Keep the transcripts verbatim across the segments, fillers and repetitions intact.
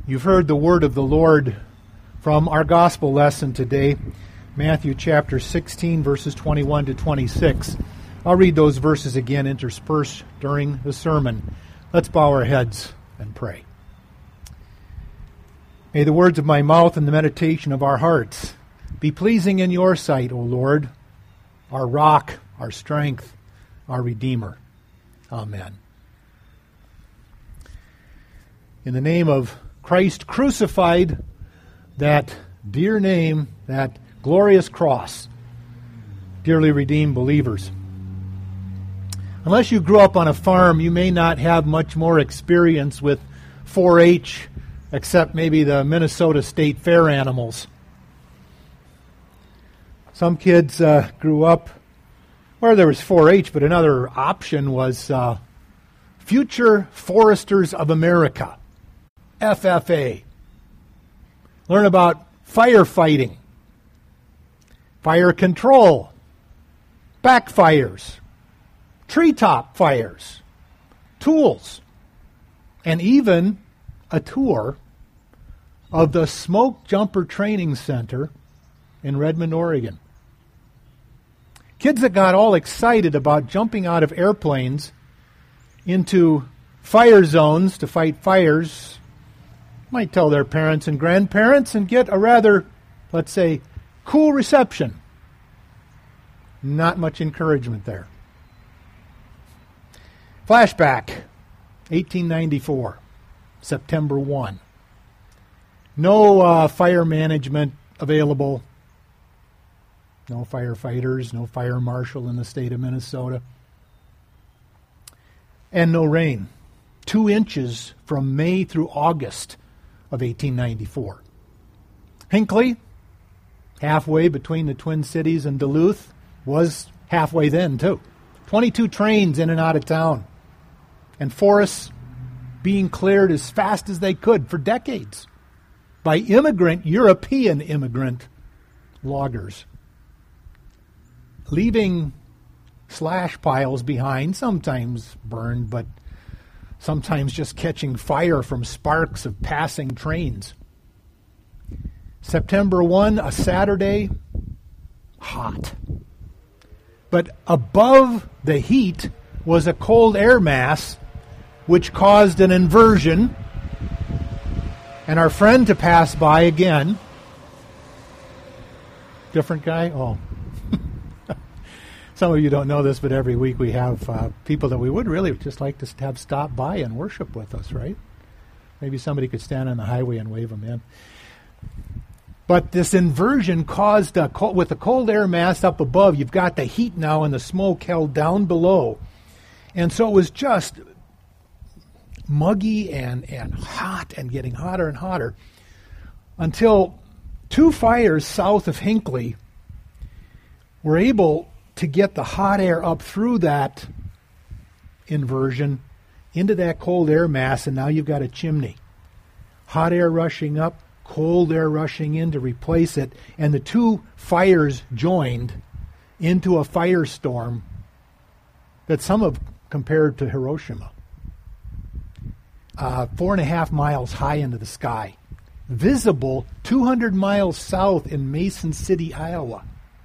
You've heard the word of the Lord from our gospel lesson today, Matthew chapter sixteen, verses twenty-one to twenty-six. I'll read those verses again interspersed during the sermon. Let's bow our heads and pray. May the words of my mouth and the meditation of our hearts be pleasing in your sight, O Lord, our rock, our strength, our Redeemer. Amen. In the name of Christ crucified, that dear name, that glorious cross, dearly redeemed believers. Unless you grew up on a farm, you may not have much more experience with four H, except maybe the Minnesota State Fair animals. Some kids uh, grew up where there was four H, but another option was uh, Future Foresters of America, F F A. Learn about firefighting, fire control, backfires, treetop fires, tools, and even a tour of the Smoke Jumper Training Center in Redmond, Oregon. Kids that got all excited about jumping out of airplanes into fire zones to fight fires might tell their parents and grandparents and get a rather, let's say, cool reception. Not much encouragement there. Flashback, eighteen ninety-four, September first. No uh, fire management available. No firefighters, no fire marshal in the state of Minnesota. And no rain. Two inches from May through August of eighteen ninety-four. Hinckley, halfway between the Twin Cities and Duluth, was halfway then too. twenty-two trains in and out of town. And forests being cleared as fast as they could for decades by immigrant, European immigrant loggers, leaving slash piles behind, sometimes burned, but sometimes just catching fire from sparks of passing trains. September first, a Saturday, hot. But above the heat was a cold air mass which caused an inversion and our friend to pass by again. Different guy? Oh. Some of you don't know this, but every week we have uh, people that we would really just like to have stop by and worship with us, right? Maybe somebody could stand on the highway and wave them in. But this inversion caused, a cold, with the cold air mass up above, you've got the heat now and the smoke held down below. And so it was just muggy and, and hot and getting hotter and hotter until two fires south of Hinckley were able to get the hot air up through that inversion into that cold air mass, and now you've got a chimney. Hot air rushing up, cold air rushing in to replace it, and the two fires joined into a firestorm that some have compared to Hiroshima. Uh, four and a half miles high into the sky. Visible two hundred miles south in Mason City, Iowa.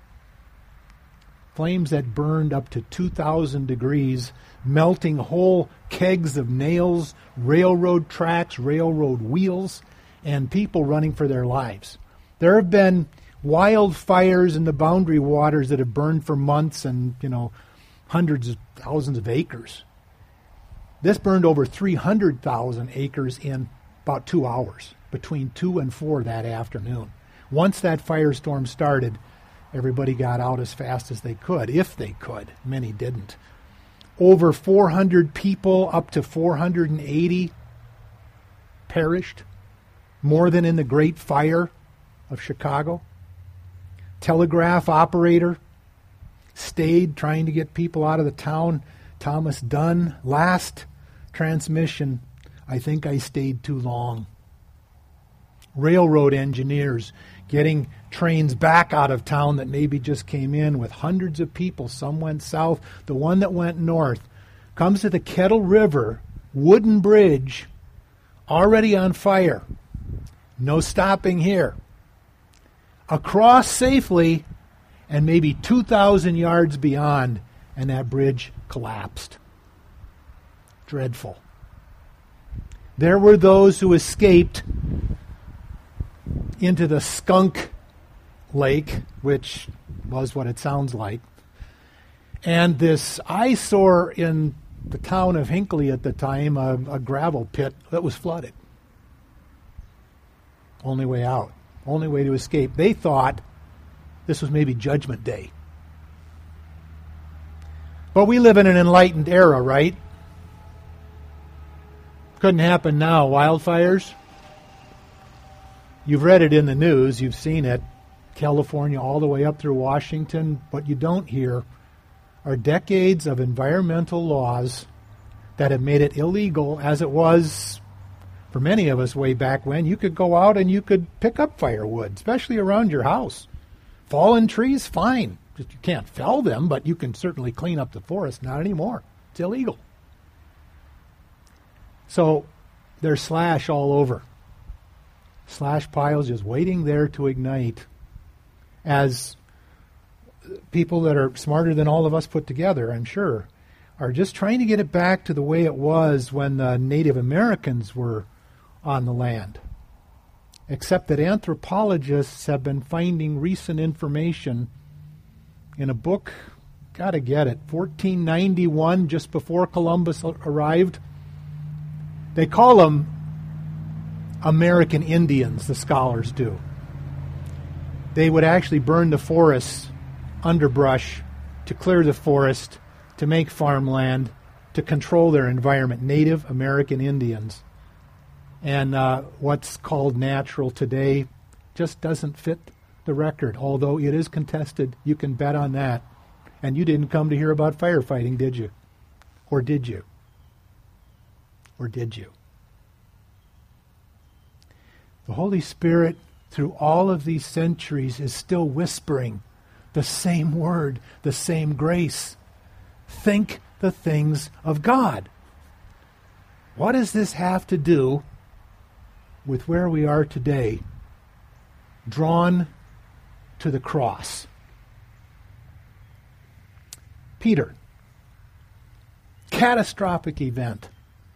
Flames that burned up to two thousand degrees, melting whole kegs of nails, railroad tracks, railroad wheels, and people running for their lives. There have been wildfires in the Boundary Waters that have burned for months and, you know, hundreds of thousands of acres. This burned over three hundred thousand acres in about two hours, between two and four that afternoon. Once that firestorm started, everybody got out as fast as they could, if they could. Many didn't. Over four hundred people, up to four hundred eighty, perished, more than in the Great Fire of Chicago. Telegraph operator stayed trying to get people out of the town. Thomas Dunn, last transmission, I think I stayed too long. Railroad engineers getting trains back out of town that maybe just came in with hundreds of people. Some went south. The one that went north comes to the Kettle River wooden bridge already on fire. No stopping here. Across safely, and maybe two thousand yards beyond, and that bridge collapsed. Dreadful. There were those who escaped into the Skunk Lake, which was what it sounds like. And this eyesore in the town of Hinckley at the time, a, a gravel pit that was flooded. Only way out. Only way to escape. They thought this was maybe Judgment Day. But we live in an enlightened era, right? Couldn't happen now. Wildfires? You've read it in the news. You've seen it. California all the way up through Washington. What you don't hear are decades of environmental laws that have made it illegal, as it was for many of us way back when. You could go out and you could pick up firewood, especially around your house. Fallen trees, fine. Just you can't fell them, but you can certainly clean up the forest. Not anymore. It's illegal. So there's slash all over. Slash piles just waiting there to ignite as people that are smarter than all of us put together, I'm sure, are just trying to get it back to the way it was when the Native Americans were on the land. Except that anthropologists have been finding recent information in a book, gotta get it, fourteen ninety-one, just before Columbus arrived. They call them American Indians, the scholars do. They would actually burn the forests, underbrush, to clear the forest, to make farmland, to control their environment. Native American Indians. And uh, what's called natural today just doesn't fit the record, although it is contested. You can bet on that. And you didn't come to hear about firefighting, did you? Or did you? Or did you? The Holy Spirit, through all of these centuries, is still whispering the same word, the same grace. Think the things of God. What does this have to do with where we are today, drawn to the cross? Peter. Catastrophic event.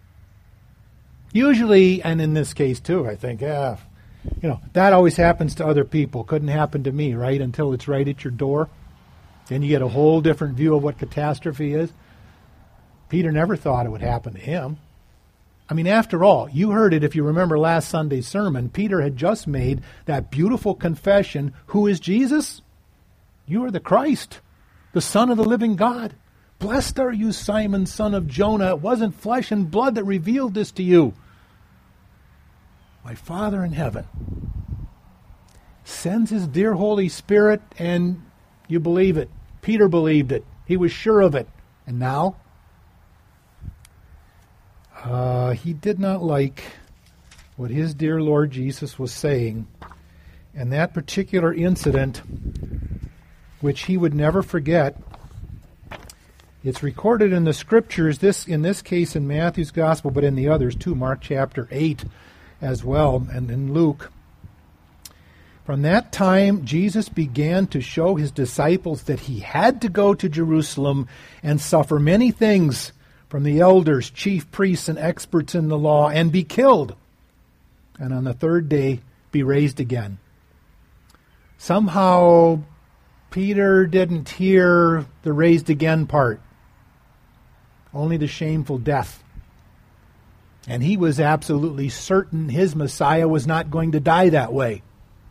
Usually, and in this case too, I think, yeah, you know, that always happens to other people. Couldn't happen to me, right? Until it's right at your door. Then you get a whole different view of what catastrophe is. Peter never thought it would happen to him. I mean, after all, you heard it if you remember last Sunday's sermon. Peter had just made that beautiful confession. Who is Jesus? You are the Christ, the Son of the living God. Blessed are you, Simon, son of Jonah. It wasn't flesh and blood that revealed this to you. My Father in heaven sends his dear Holy Spirit, and you believe it. Peter believed it. He was sure of it. And now? Uh, he did not like what his dear Lord Jesus was saying. And that particular incident, which he would never forget, it's recorded in the Scriptures, this in this case in Matthew's Gospel, but in the others too, Mark chapter eight as well, and in Luke. From that time, Jesus began to show his disciples that he had to go to Jerusalem and suffer many things from the elders, chief priests, and experts in the law, and be killed, and on the third day be raised again. Somehow, Peter didn't hear the raised again part, only the shameful death. And he was absolutely certain his Messiah was not going to die that way.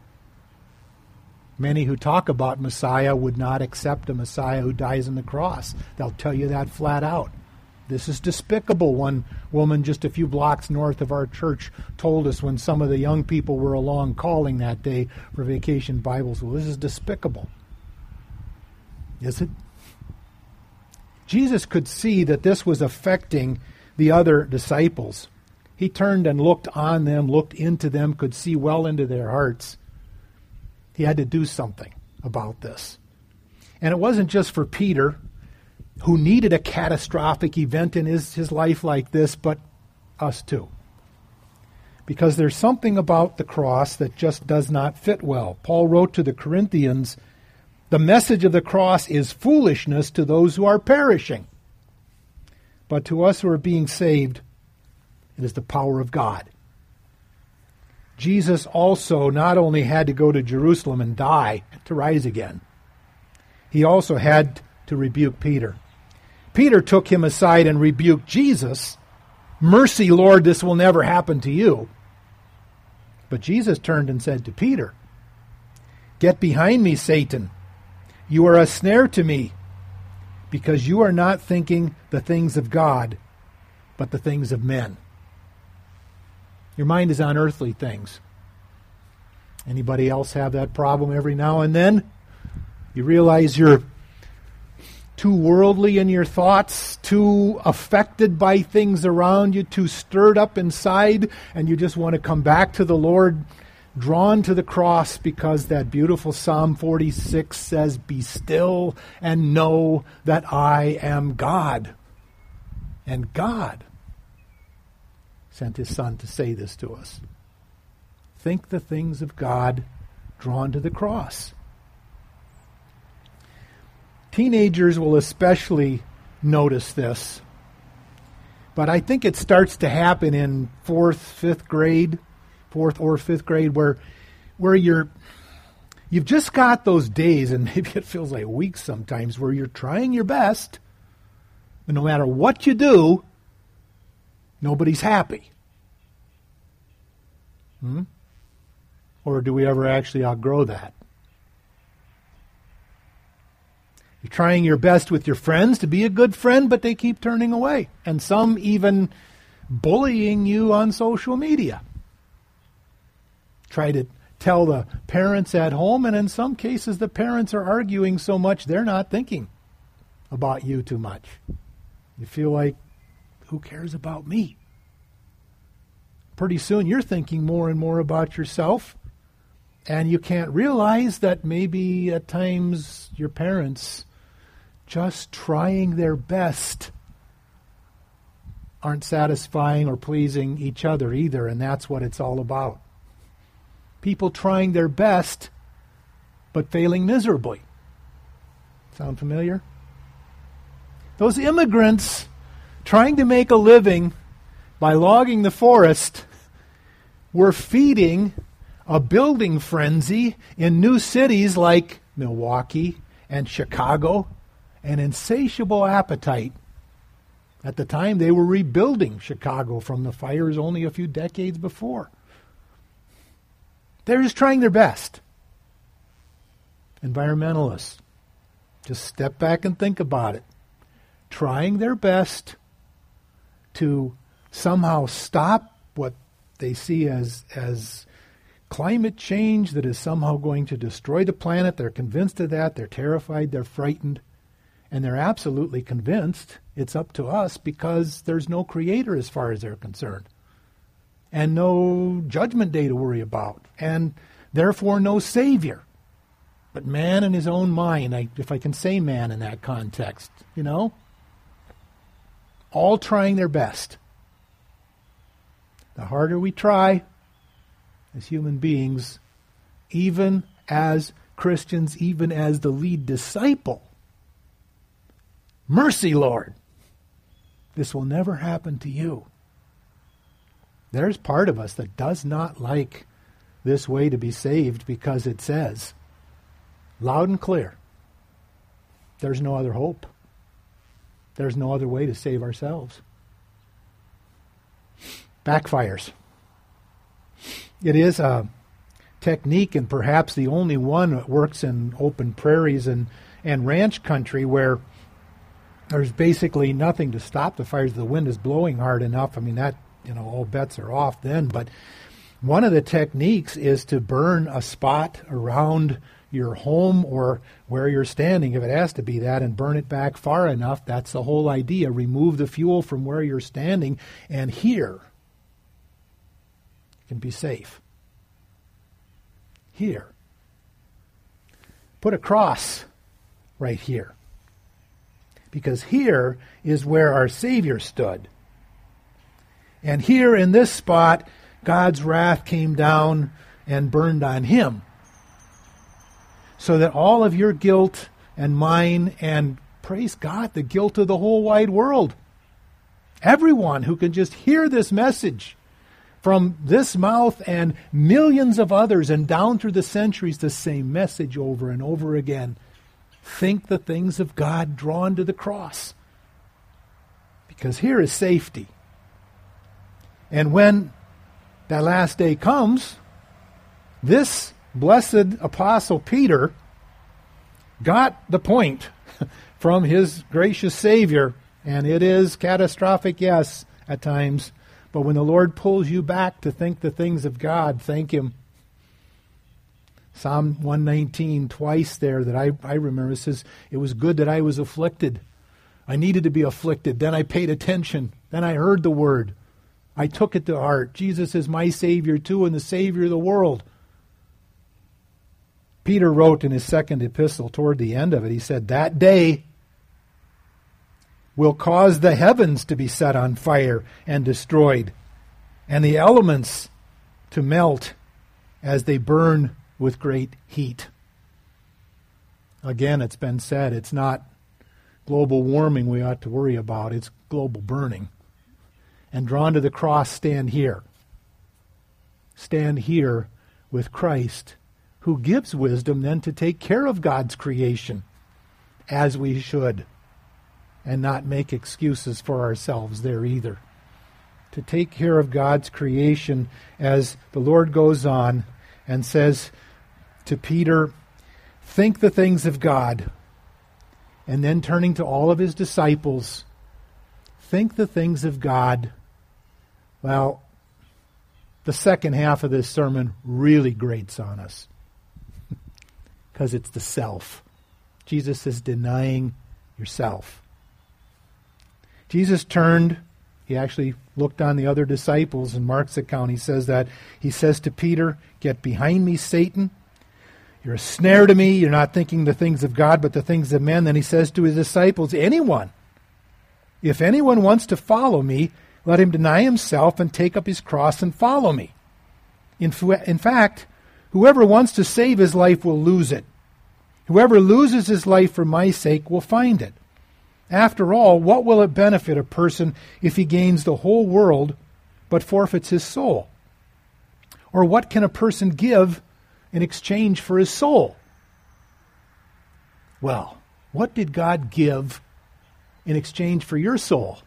Many who talk about Messiah would not accept a Messiah who dies on the cross. They'll tell you that flat out. This is despicable. One woman just a few blocks north of our church told us when some of the young people were along calling that day for Vacation Bible School. This is despicable. Is it? Jesus could see that this was affecting the other disciples. He turned and looked on them, looked into them, could see well into their hearts. He had to do something about this. And it wasn't just for Peter, who needed a catastrophic event in his, his life like this, but us too. because there's something about the cross that just does not fit well. Paul wrote to the Corinthians, "The message of the cross is foolishness to those who are perishing. But to us who are being saved, it is the power of God." Jesus also not only had to go to Jerusalem and die to rise again, he also had to rebuke Peter. Peter took him aside and rebuked Jesus. "Mercy, Lord, this will never happen to you." But Jesus turned and said to Peter, "Get behind me, Satan. You are a snare to me, because you are not thinking the things of God, but the things of men." Your mind is on earthly things. Anybody else have that problem every now and then? You realize you're too worldly in your thoughts, too affected by things around you, too stirred up inside, and you just want to come back to the Lord, drawn to the cross, because that beautiful Psalm forty-six says, "Be still and know that I am God." And God sent his Son to say this to us. Think the things of God, drawn to the cross. Teenagers will especially notice this, but I think it starts to happen in fourth, fifth grade, fourth or fifth grade, where where you're you've just got those days, and maybe it feels like weeks sometimes, where you're trying your best, but no matter what you do, nobody's happy. Hmm? Or do we ever actually outgrow that? You're trying your best with your friends to be a good friend, but they keep turning away. And some even bullying you on social media. Try to tell the parents at home, and in some cases the parents are arguing so much they're not thinking about you too much. You feel like, who cares about me? Pretty soon you're thinking more and more about yourself, and you can't realize that maybe at times your parents, just trying their best, aren't satisfying or pleasing each other either, and that's what it's all about. People trying their best, but failing miserably. Sound familiar? Those immigrants trying to make a living by logging the forest were feeding a building frenzy in new cities like Milwaukee and Chicago, an insatiable appetite. At the time, they were rebuilding Chicago from the fires only a few decades before. They're just trying their best. Environmentalists, just step back and think about it. Trying their best to somehow stop what they see as, as climate change that is somehow going to destroy the planet. They're convinced of that. They're terrified. They're frightened. And they're absolutely convinced it's up to us because there's no creator as far as they're concerned. And no judgment day to worry about. And therefore no savior. But man in his own mind, I, if I can say man in that context, you know, all trying their best. The harder we try as human beings, even as Christians, even as the lead disciple, mercy, Lord, this will never happen to you. There's part of us that does not like this way to be saved because it says, loud and clear, there's no other hope. There's no other way to save ourselves. Backfires. It is a technique, and perhaps the only one that works in open prairies and, and ranch country where there's basically nothing to stop the fires. The wind is blowing hard enough. I mean, that, you know, all bets are off then. But one of the techniques is to burn a spot around your home or where you're standing, if it has to be that, and burn it back far enough. That's the whole idea. Remove the fuel from where you're standing, and here you can be safe. Here. Put a cross right here. Because here is where our Savior stood. And here in this spot God's wrath came down and burned on him. So that all of your guilt and mine and, praise God, the guilt of the whole wide world, everyone who can just hear this message from this mouth and millions of others and down through the centuries, the same message over and over again. Think the things of God drawn to the cross. Because here is safety. And when that last day comes, this blessed apostle Peter got the point from his gracious Savior, and it is catastrophic, yes, at times. But when the Lord pulls you back to think the things of God, thank Him. Psalm one nineteen, twice there that I, I remember, says, it was good that I was afflicted. I needed to be afflicted. Then I paid attention. Then I heard the word. I took it to heart. Jesus is my Savior too, and the Savior of the world. Peter wrote in his second epistle toward the end of it, he said, that day will cause the heavens to be set on fire and destroyed, and the elements to melt as they burn with great heat. Again, it's been said, it's not global warming we ought to worry about, it's global burning. And drawn to the cross, stand here. Stand here with Christ, who gives wisdom then to take care of God's creation as we should, and not make excuses for ourselves there either. To take care of God's creation as the Lord goes on and says to Peter, think the things of God. And then turning to all of his disciples, think the things of God. Well, the second half of this sermon really grates on us because it's the self. Jesus is denying yourself. Jesus turned, he actually looked on the other disciples in Mark's account. He says that, he says to Peter, get behind me, Satan. You're a snare to me. You're not thinking the things of God, but the things of men. Then he says to his disciples, anyone, if anyone wants to follow me, let him deny himself and take up his cross and follow me. In, in fact, whoever wants to save his life will lose it. Whoever loses his life for my sake will find it. After all, what will it benefit a person if he gains the whole world but forfeits his soul? Or what can a person give in exchange for his soul? Well, what did God give in exchange for your soul?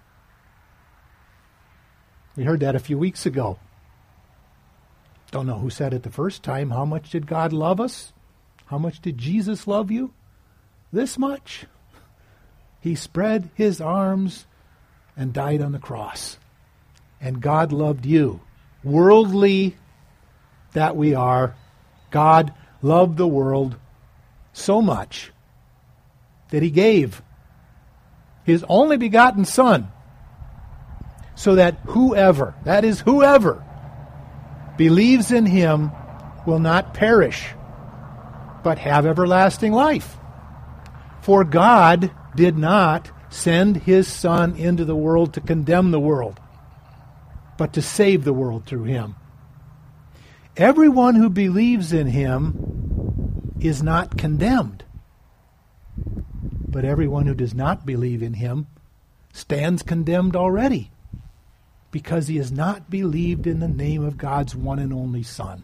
We heard that a few weeks ago. Don't know who said it the first time. How much did God love us? How much did Jesus love you? This much. He spread his arms and died on the cross. And God loved you. Worldly that we are, God loved the world so much that he gave his only begotten Son, so that whoever, that is whoever, believes in him will not perish, but have everlasting life. For God did not send his Son into the world to condemn the world, but to save the world through him. Everyone who believes in him is not condemned, but everyone who does not believe in him stands condemned already, because he has not believed in the name of God's one and only Son.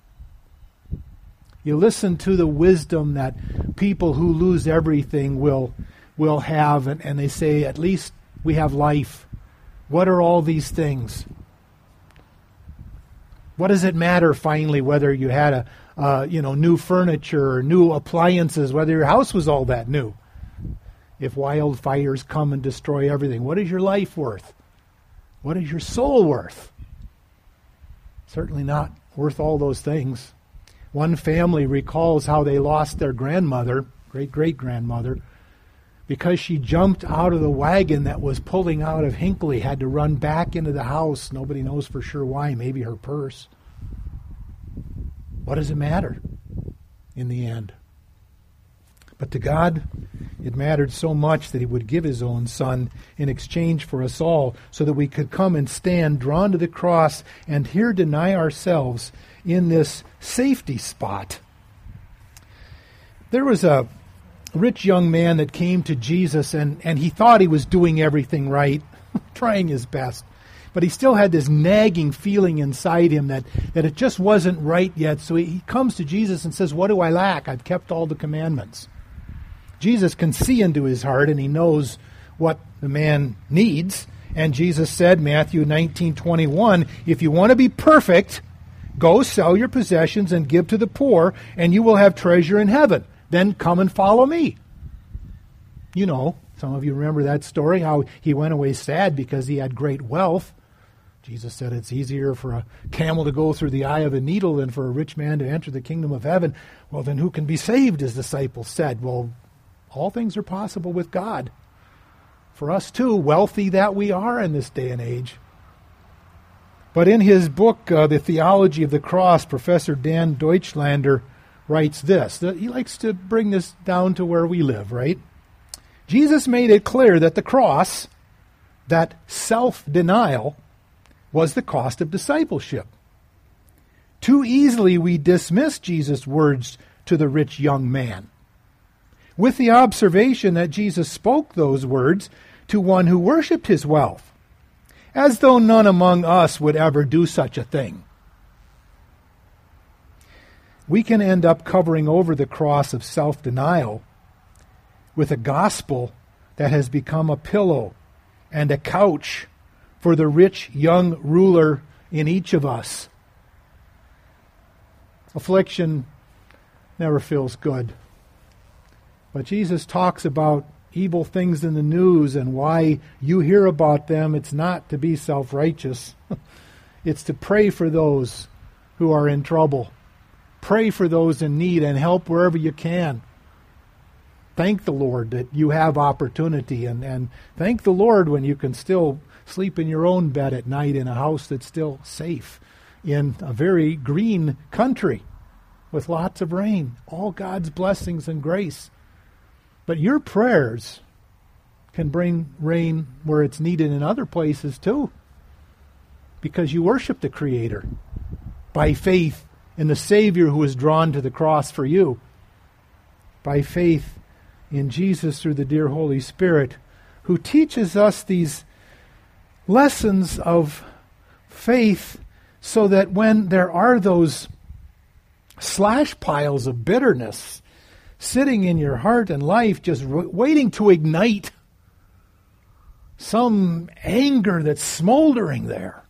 You listen to the wisdom that people who lose everything will will have, and, and they say, at least we have life. What are all these things? What does it matter finally whether you had a uh, you know new furniture or new appliances, whether your house was all that new? If wildfires come and destroy everything, what is your life worth? What is your soul worth? Certainly not worth all those things. One family recalls how they lost their grandmother, great-great-grandmother, because she jumped out of the wagon that was pulling out of Hinckley, had to run back into the house. Nobody knows for sure why, maybe her purse. What does it matter in the end? But to God, It mattered so much that he would give his own son in exchange for us all, so that we could come and stand drawn to the cross and here deny ourselves in this safety spot. There was a rich young man that came to Jesus, and, and he thought he was doing everything right, trying his best. But he still had this nagging feeling inside him that, that it just wasn't right yet. So he, he comes to Jesus and says, "What do I lack? I've kept all the commandments." Jesus can see into his heart, and he knows what the man needs. And Jesus said, Matthew nineteen twenty-one, "If you want to be perfect, go sell your possessions and give to the poor, and you will have treasure in heaven. Then come and follow me." You know, some of you remember that story, how he went away sad because he had great wealth. Jesus said it's easier for a camel to go through the eye of a needle than for a rich man to enter the kingdom of heaven. Well, then who can be saved, his disciples said. Well, all things are possible with God. For us too, wealthy that we are in this day and age. But in his book, uh, The Theology of the Cross, Professor Dan Deutschlander writes this. He likes to bring this down to where we live, right? Jesus made it clear that the cross, that self-denial, was the cost of discipleship. Too easily we dismiss Jesus' words to the rich young man, with the observation that Jesus spoke those words to one who worshipped his wealth, as though none among us would ever do such a thing. We can end up covering over the cross of self-denial with a gospel that has become a pillow and a couch for the rich young ruler in each of us. Affliction never feels good. But Jesus talks about evil things in the news and why you hear about them. It's not to be self-righteous. It's to pray for those who are in trouble. Pray for those in need and help wherever you can. Thank the Lord that you have opportunity, and, and thank the Lord when you can still sleep in your own bed at night in a house that's still safe in a very green country with lots of rain. All God's blessings and grace. But your prayers can bring rain where it's needed in other places too, because you worship the Creator by faith in the Savior who was drawn to the cross for you, by faith in Jesus through the dear Holy Spirit, who teaches us these lessons of faith, so that when there are those slash piles of bitterness sitting in your heart and life, just r- waiting to ignite some anger that's smoldering there,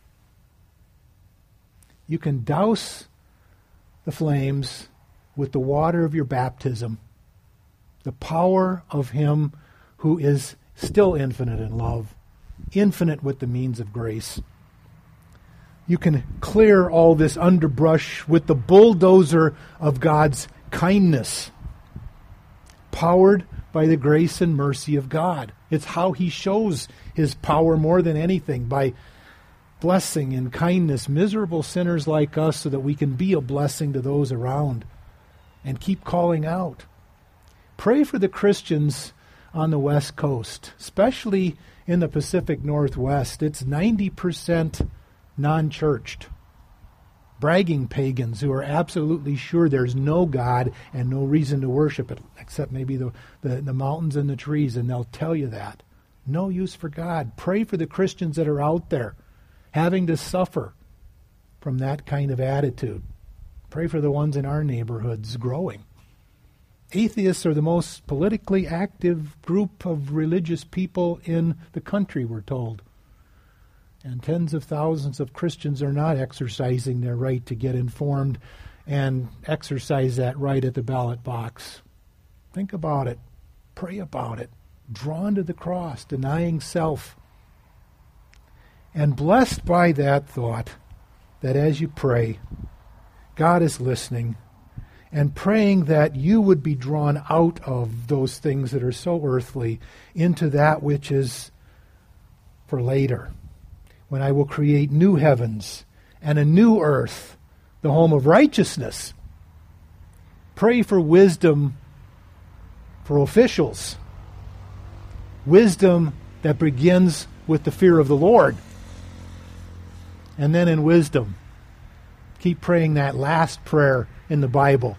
you can douse the flames with the water of your baptism, the power of Him who is still infinite in love, infinite with the means of grace. You can clear all this underbrush with the bulldozer of God's kindness, powered by the grace and mercy of God. It's how He shows His power more than anything, by blessing in kindness miserable sinners like us, so that we can be a blessing to those around and keep calling out. Pray for the Christians on the West Coast, especially in the Pacific Northwest. It's ninety percent non-churched, bragging pagans who are absolutely sure there's no God and no reason to worship it, except maybe the, the, the mountains and the trees, and they'll tell you that. No use for God. Pray for the Christians that are out there having to suffer from that kind of attitude. Pray for the ones in our neighborhoods growing. Atheists are the most politically active group of religious people in the country, we're told. And tens of thousands of Christians are not exercising their right to get informed and exercise that right at the ballot box. Think about it. Pray about it. Drawn to the cross, denying self. And blessed by that thought, that as you pray, God is listening, and praying that you would be drawn out of those things that are so earthly into that which is for later, when I will create new heavens and a new earth, the home of righteousness. Pray for wisdom for officials wisdom that begins with the fear of the Lord. And then in wisdom, keep praying that last prayer in the Bible.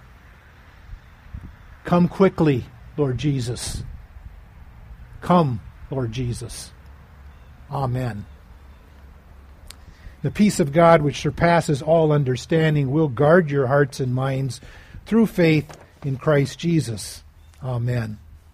Come quickly, Lord Jesus. Come, Lord Jesus. Amen. The peace of God, which surpasses all understanding, will guard your hearts and minds through faith in Christ Jesus. Amen.